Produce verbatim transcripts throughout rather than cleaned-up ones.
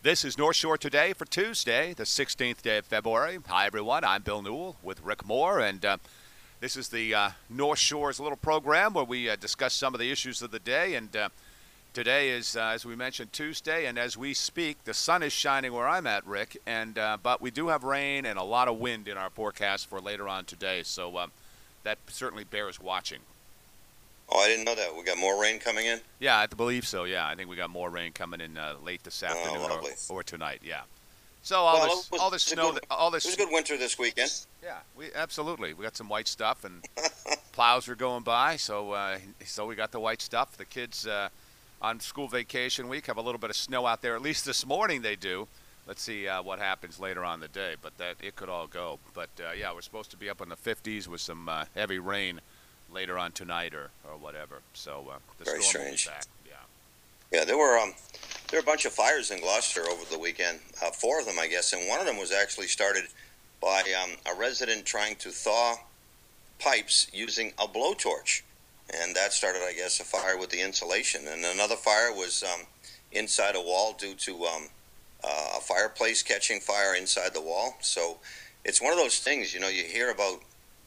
This is North Shore Today for Tuesday, the sixteenth day of February. Hi, everyone. I'm Bill Newell with Rick Moore, and uh, this is the uh, North Shore's little program where we uh, discuss some of the issues of the day. And uh, today is, uh, as we mentioned, Tuesday, and as we speak, the sun is shining where I'm at, Rick. And uh, but we do have rain and a lot of wind in our forecast for later on today, so uh, that certainly bears watching. Oh, I didn't know that. We got more rain coming in? Yeah, I believe so, yeah. I think we got more rain coming in uh, late this afternoon Oh, lovely. or, or tonight, yeah. So all Well, this, it was- all this it was a snow, good- that- all this, It was a good winter this weekend. yeah, we absolutely. We got some white stuff, and plows are going by, so uh, so we got the white stuff. The kids uh, on school vacation week have a little bit of snow out there. At least this morning they do. Let's see uh, what happens later on in the day, but that it could all go. But uh, yeah, we're supposed to be up in the fifties with some uh, heavy rain later on tonight or, or whatever. So uh, the Very storm will be strange. back. Yeah. Yeah, there were um, there were a bunch of fires in Gloucester over the weekend. Uh, four of them, I guess, and one of them was actually started by um, a resident trying to thaw pipes using a blowtorch, and that started, I guess, a fire with the insulation. And another fire was um, inside a wall due to um, uh, a fireplace catching fire inside the wall. So it's one of those things, you know, you hear about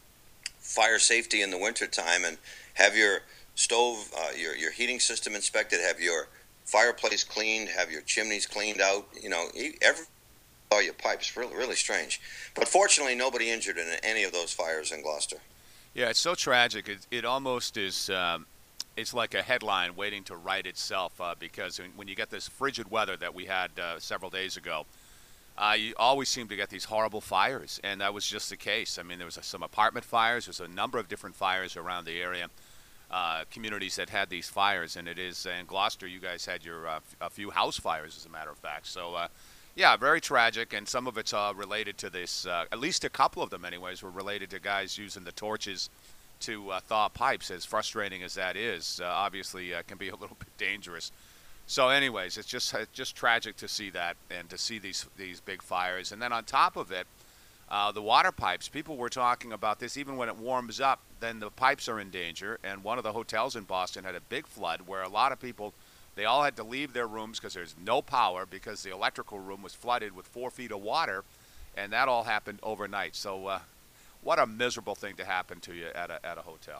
fire safety in the wintertime and have your stove, uh, your your heating system inspected, have your fireplace cleaned, have your chimneys cleaned out. You know, e- every all your pipes. Really, really strange. But fortunately, nobody injured in any of those fires in Gloucester. Yeah, it's so tragic. It, it almost is. Um, it's like a headline waiting to write itself uh, because when, when you get this frigid weather that we had uh, several days ago, uh, you always seem to get these horrible fires, and that was just the case. I mean, there was some apartment fires. There's a number of different fires around the area, uh, communities that had these fires, and it is in Gloucester. You guys had your uh, a few house fires, as a matter of fact. So. Uh, Yeah, very tragic, and some of it's uh, related to this. Uh, at least a couple of them, anyways, were related to guys using the torches to uh, thaw pipes. As frustrating as that is, uh, obviously, uh, can be a little bit dangerous. So, anyways, it's just it's just tragic to see that and to see these these big fires. And then on top of it, uh, the water pipes. People were talking about this. Even when it warms up, then the pipes are in danger. And one of the hotels in Boston had a big flood where a lot of people. They all had to leave their rooms because there's no power because the electrical room was flooded with four feet of water, and that all happened overnight. So uh, what a miserable thing to happen to you at a at a hotel.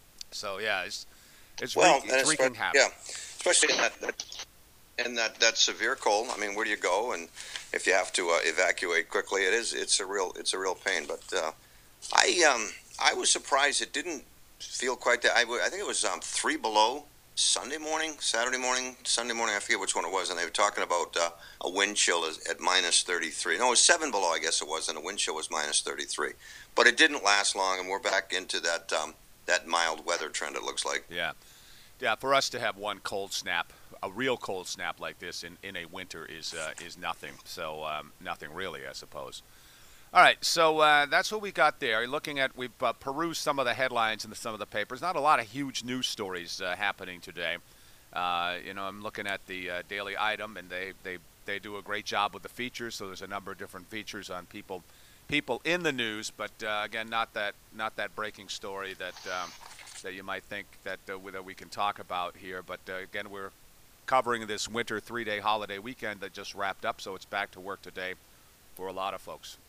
So yeah, it's it's, Well, wreak, and it's wreaking espe- havoc. yeah, especially in that, that in that, that severe cold. I mean, where do you go? And if you have to uh, evacuate quickly, it is it's a real it's a real pain. But uh, I um I was surprised it didn't feel quite that. I, w- I think it was um, three below. Sunday morning, Saturday morning, Sunday morning, I forget which one it was, and they were talking about uh, a wind chill is at minus thirty-three. No, it was seven below, I guess it was, and the wind chill was minus thirty-three. But it didn't last long, and we're back into that um, that mild weather trend, it looks like. Yeah, yeah. For us to have one cold snap, a real cold snap like this in, in a winter is uh, is nothing. So um, nothing really, I suppose. All right, so uh, that's what we got there. Looking at, we've uh, perused some of the headlines in the, some of the papers. Not a lot of huge news stories uh, happening today. Uh, you know, I'm looking at the uh, Daily Item, and they, they they do a great job with the features. So there's a number of different features on people people in the news, but uh, again, not that not that breaking story that um, that you might think that uh, that we can talk about here. But uh, again, we're covering this winter three-day holiday weekend that just wrapped up, so it's back to work today for a lot of folks.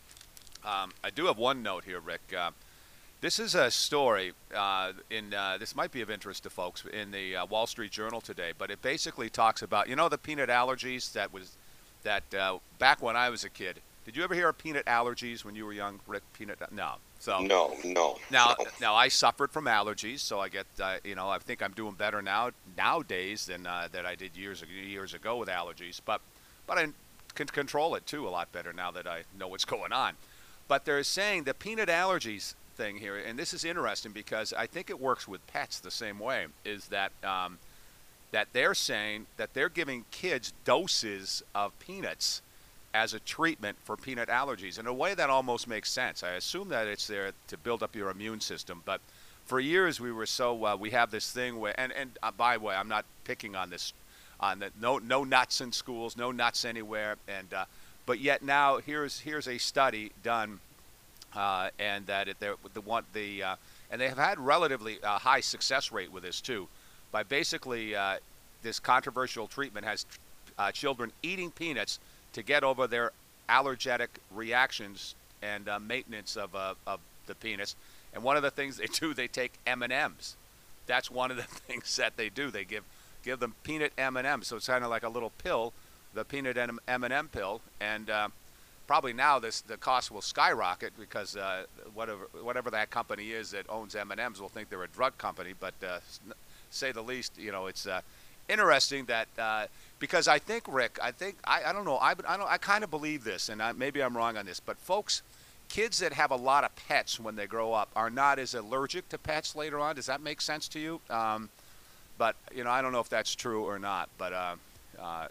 Um, I do have one note here, Rick. Uh, this is a story uh, in uh, this might be of interest to folks in the uh, Wall Street Journal today, but it basically talks about, you know, the peanut allergies that was that uh, back when I was a kid. Did you ever hear of peanut allergies when you were young, Rick? Peanut? No. So No, no. now, no. now I suffered from allergies, so I get, uh, you know, I think I'm doing better now nowadays than uh, that I did years ago, years ago with allergies. But but I can control it too a lot better now that I know what's going on. But they're saying the peanut allergies thing here, and this is interesting because I think it works with pets the same way, is that um, that they're saying that they're giving kids doses of peanuts as a treatment for peanut allergies. In a way, that almost makes sense. I assume that it's there to build up your immune system. But for years, we were so uh, we have this thing where, and and uh, by the way, I'm not picking on this, on that. No no nuts in schools, no nuts anywhere, and. Uh, But yet now here's here's a study done, uh, and that it, the one the uh, and they have had relatively uh, high success rate with this too, by basically uh, this controversial treatment has uh, children eating peanuts to get over their allergenic reactions and uh, maintenance of, uh, of the peanuts. And one of the things they do, they take M and M's. That's one of the things that they do. They give give them peanut M and M's. So it's kind of like a little pill, the peanut M and M pill. And uh, probably now this the cost will skyrocket because uh, whatever whatever that company is that owns M and M's will think they're a drug company. But uh, say the least, you know, it's uh, interesting that uh, because I think, Rick, I think I, I don't know, I I, don't, I kind of believe this, and I, maybe I'm wrong on this, but folks. Kids that have a lot of pets when they grow up are not as allergic to pets later on. Does that make sense to you? Um, but you know, I don't know if that's true or not. But uh, uh,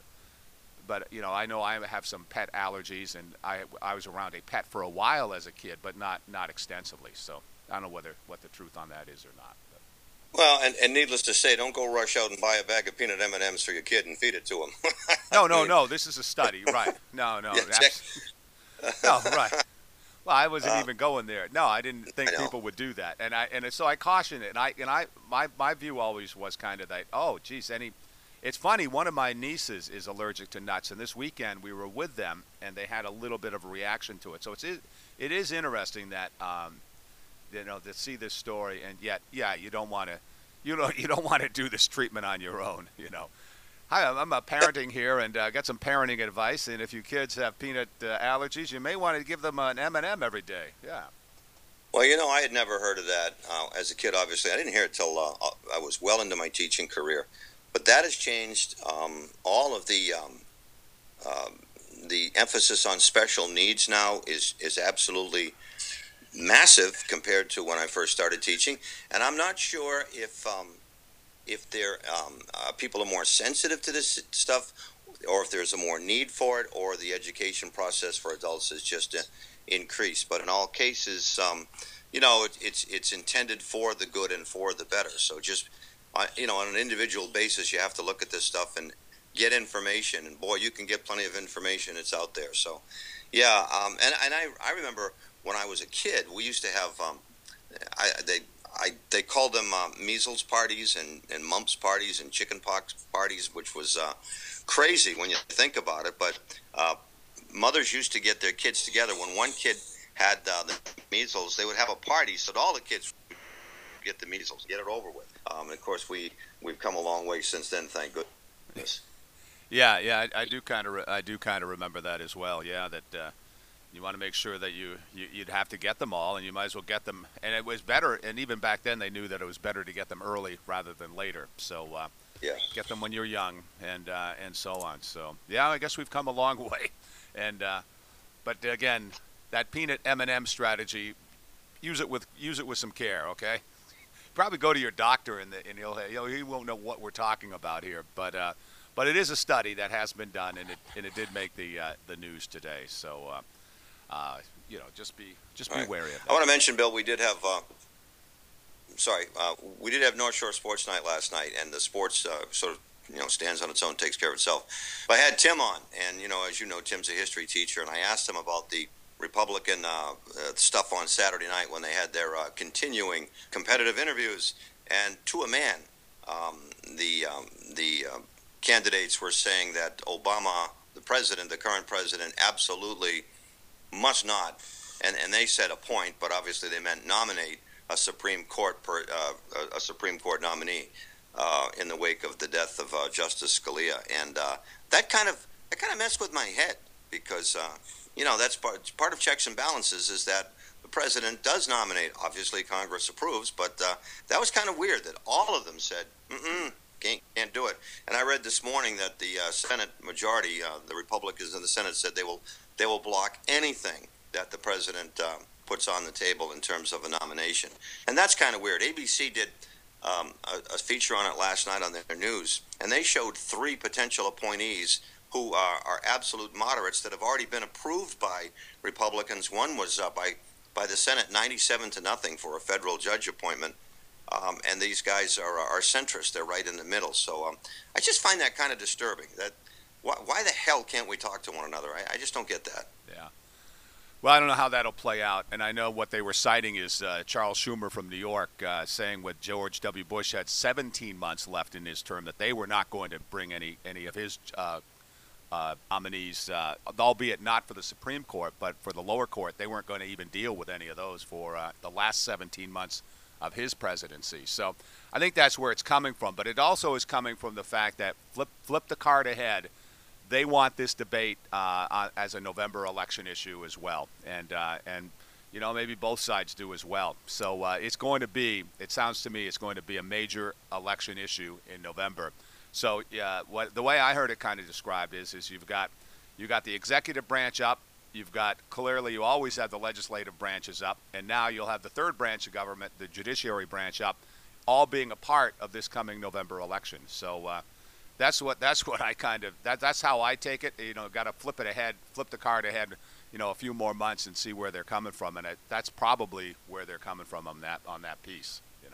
but you know, I know I have some pet allergies, and I I was around a pet for a while as a kid, but not not extensively. So I don't know whether what the truth on that is or not. But. Well, and, and needless to say, don't go rush out and buy a bag of peanut M and M's for your kid and feed it to him. no, no, no. This is a study, right? No, no. Yeah, that's, no, right. Well, I wasn't uh, even going there. No, I didn't think I people would do that, and I and so I cautioned it. And I and I my, my view always was kind of that. Oh, geez, any. It's funny. One of my nieces is allergic to nuts, and this weekend we were with them, and they had a little bit of a reaction to it. So it's it is interesting that um, you know, to see this story, and yet, yeah, you don't want to, you know, you don't want to do this treatment on your own, you know. Hi, I'm a parenting here, and uh, got some parenting advice. And if your kids have peanut uh, allergies, you may want to give them an M and M every day. Yeah. Well, you know, I had never heard of that uh, as a kid. Obviously, I didn't hear it till uh, I was well into my teaching career. But that has changed um, all of the um, uh, the emphasis on special needs now is is absolutely massive compared to when I first started teaching. And I'm not sure if. Um, if they're, um, uh, people are more sensitive to this stuff, or if there's a more need for it, or the education process for adults has just uh, increased. But in all cases, um, you know, it, it's it's intended for the good and for the better. So just, uh, you know, on an individual basis, you have to look at this stuff and get information. And boy, you can get plenty of information. It's out there. So, yeah, um, and, and I, I remember when I was a kid, we used to have, um, I, they, I, they called them uh, measles parties and, and mumps parties and chicken pox parties, which was uh, crazy when you think about it. But uh, mothers used to get their kids together. When one kid had uh, the measles, they would have a party so that all the kids would get the measles, get it over with. Um, and of course, we we've come a long way since then, thank goodness. Yeah, yeah, I, I do kind of, re- I do kind of remember that as well. Yeah, that. Uh, You want to make sure that you, you, you'd have to get them all, and you might as well get them. And it was better, and even back then they knew that it was better to get them early rather than later. So uh, yeah. get them when you're young, and uh, and so on. So, yeah, I guess we've come a long way. And uh, But, again, that peanut M and M strategy, use it with use it with some care, okay? Probably go to your doctor, and, the, and he'll, he'll, he won't know what we're talking about here. But uh, but it is a study that has been done, and it, and it did make the, uh, the news today. So... Uh, Uh, you know, just be just be right. wary of that. I want to mention, Bill, we did have, uh, sorry, uh, we did have North Shore Sports Night last night, and the sports uh, sort of, you know, stands on its own, takes care of itself. But I had Tim on, and, you know, as you know, Tim's a history teacher, and I asked him about the Republican uh, uh, stuff on Saturday night when they had their uh, continuing competitive interviews, and to a man, um, the, um, the uh, candidates were saying that Obama, the president, the current president, absolutely must not, and, and they said a point, but obviously they meant nominate a Supreme Court per, uh, a, a Supreme Court nominee uh, in the wake of the death of uh, Justice Scalia, and uh, that kind of that kind of messed with my head because uh, you know that's part part of checks and balances is that the president does nominate. Obviously, Congress approves, but uh, that was kind of weird that all of them said, "Mm-mm, can't can't do it." And I read this morning that the uh, Senate majority, uh, the Republicans in the Senate, said they will. They will block anything that the president uh, puts on the table in terms of a nomination. And that's kind of weird. A B C did um, a, a feature on it last night on their news, and they showed three potential appointees who are, are absolute moderates that have already been approved by Republicans. One was uh, by, by the Senate ninety-seven to nothing for a federal judge appointment. Um, and these guys are, are centrist. They're right in the middle. So um, I just find that kind of disturbing. That Why, why the hell can't we talk to one another? I, I just don't get that. Yeah. Well, I don't know how that'll play out. And I know what they were citing is uh, Charles Schumer from New York uh, saying what George W. Bush had seventeen months left in his term, that they were not going to bring any, any of his uh, uh, nominees, uh, albeit not for the Supreme Court, but for the lower court. They weren't going to even deal with any of those for uh, the last seventeen months of his presidency. So I think that's where it's coming from. But it also is coming from the fact that flip, flip the card ahead. They want this debate uh, as a November election issue as well. And, uh, and you know, maybe both sides do as well. So uh, it's going to be, it sounds to me, it's going to be a major election issue in November. So yeah, what the way I heard it kind of described is, is you've got, you got the executive branch up, you've got clearly you always have the legislative branches up, and now you'll have the third branch of government, the judiciary branch up, all being a part of this coming November election. So uh, that's what that's what I kind of that that's how I take it. You know, got to flip it ahead, flip the card ahead, you know, a few more months and see where they're coming from, and it, that's probably where they're coming from on that on that piece. You know,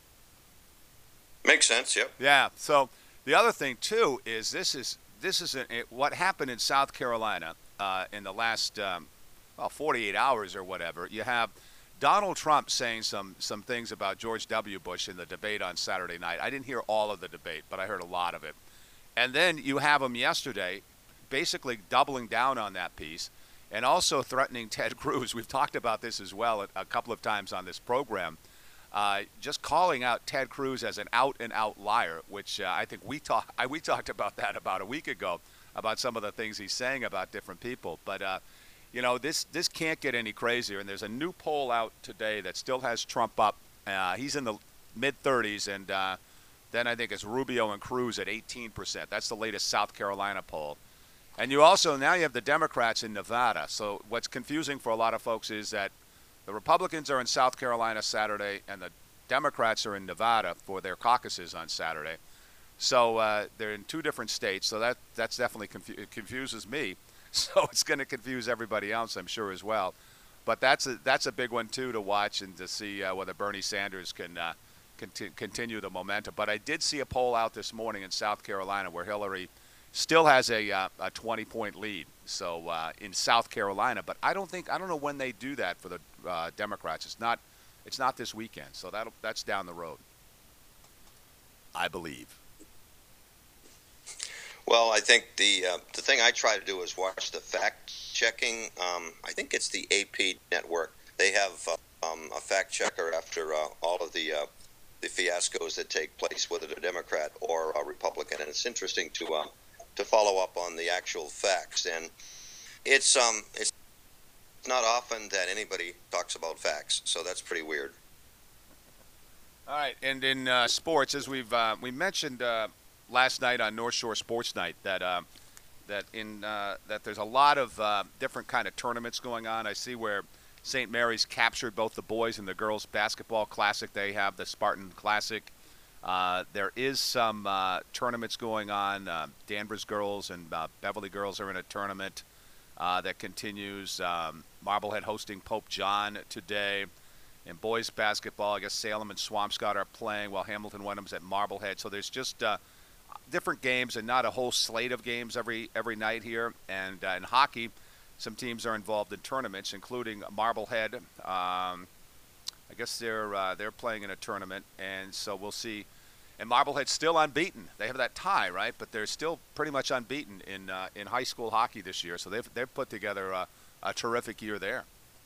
makes sense. Yep. Yeah. So. The other thing too is this is this is a, it, what happened in South Carolina uh, in the last um, well forty-eight hours or whatever. You have Donald Trump saying some some things about George W. Bush in the debate on Saturday night. I didn't hear all of the debate, but I heard a lot of it. And then you have him yesterday, basically doubling down on that piece, and also threatening Ted Cruz. We've talked about this as well a, a couple of times on this program. Uh, just calling out Ted Cruz as an out-and-out liar, which uh, I think we talk, I, we talked about that about a week ago, about some of the things he's saying about different people. But, uh, you know, this, this can't get any crazier. And there's a new poll out today that still has Trump up. Uh, he's in the mid-thirties, and uh, then I think it's Rubio and Cruz at eighteen percent. That's the latest South Carolina poll. And you also, now you have the Democrats in Nevada. So what's confusing for a lot of folks is that the Republicans are in South Carolina Saturday, and the Democrats are in Nevada for their caucuses on Saturday. So uh, they're in two different states, so that that's definitely confu- it confuses me. So it's going to confuse everybody else, I'm sure, as well. But that's a, that's a big one, too, to watch and to see uh, whether Bernie Sanders can uh, conti- continue the momentum. But I did see a poll out this morning in South Carolina where Hillary still has a uh, a twenty-point lead. So uh, in South Carolina, but I don't think I don't know when they do that for the uh, Democrats. It's not it's not this weekend, so that that's down the road, I believe. Well, I think the uh, the thing I try to do is watch the fact checking. Um, I think it's the A P network. They have uh, um, a fact checker after uh, all of the uh, the fiascos that take place, whether they're Democrat or uh, Republican, and it's interesting to. Uh, to follow up on the actual facts. And it's um it's not often that anybody talks about facts, so that's pretty weird. All right, and in uh, sports, as we've uh, we mentioned uh, last night on North Shore Sports Night, that uh, that in uh, that there's a lot of uh, different kind of tournaments going on. I see where Saint Mary's captured both the boys and the girls basketball classic. They have the Spartan Classic. Uh, there is some uh, tournaments going on. Uh, Danvers girls and uh, Beverly girls are in a tournament uh, that continues. Um, Marblehead hosting Pope John today. In boys basketball, I guess Salem and Swampscott are playing while Hamilton Wenham's at Marblehead. So there's just uh, different games and not a whole slate of games every every night here. And uh, in hockey, some teams are involved in tournaments, including Marblehead. Um, I guess they're uh, they're playing in a tournament, and so we'll see. And Marblehead's still unbeaten. They have that tie, right? But they're still pretty much unbeaten in uh, in high school hockey this year. So they've they've put together a, a terrific year there.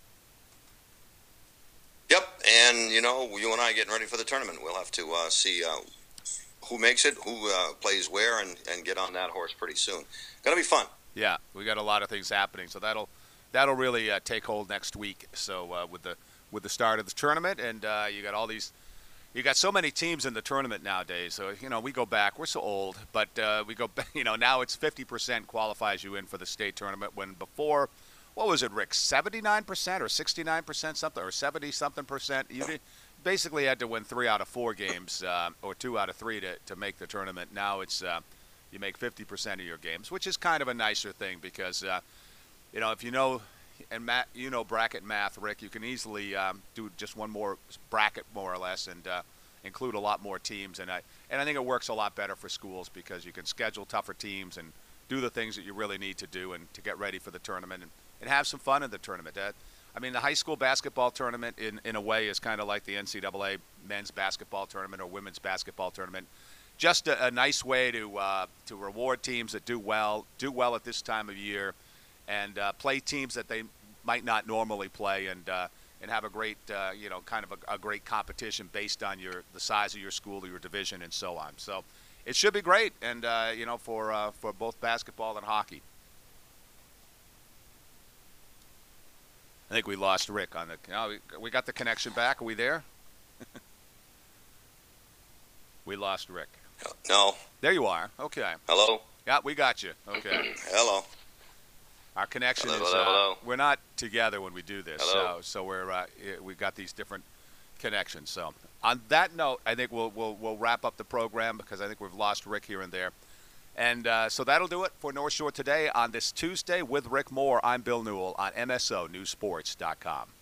Yep, and you know, you and I getting ready for the tournament. We'll have to uh, see uh, who makes it, who uh, plays where, and, and get on that horse pretty soon. Gonna be fun. Yeah, we got a lot of things happening, so that'll that'll really uh, take hold next week. So uh, with the with the start of the tournament, and uh, you got all these, you got so many teams in the tournament nowadays. So you know, we go back, we're so old, but uh, we go back. You know, now it's fifty percent qualifies you in for the state tournament. When before, what was it, Rick? seventy-nine percent or sixty-nine percent something, or seventy something percent. You did, basically had to win three out of four games, uh, or two out of three to to make the tournament. Now it's uh, you make fifty percent of your games, which is kind of a nicer thing because uh, you know, if you know. And Matt, you know bracket math, Rick. You can easily um, do just one more bracket, more or less, and uh, include a lot more teams. And I and I think it works a lot better for schools because you can schedule tougher teams and do the things that you really need to do and to get ready for the tournament and, and have some fun in the tournament. Uh, I mean, the high school basketball tournament, in, in a way, is kind of like the N C double A men's basketball tournament or women's basketball tournament. just a, a nice way to uh, to reward teams that do well, do well at this time of year, and uh, play teams that they might not normally play, and uh, and have a great, uh, you know, kind of a, a great competition based on your the size of your school or your division and so on. So it should be great, and uh, you know, for uh, for both basketball and hockey. I think we lost Rick on the. You know, we, we got the connection back. Are we there? We lost Rick. No. There you are. Okay. Hello. Yeah, we got you. Okay. Hello. Our connection hello, is. Hello. Uh, hello. We're not together when we do this, Hello. so so we're uh, we got these different connections. So on that note, I think we'll we'll we'll wrap up the program because I think we've lost Rick here and there, and uh, so that'll do it for North Shore Today on this Tuesday with Rick Moore. I'm Bill Newell on M S O News Sports dot com.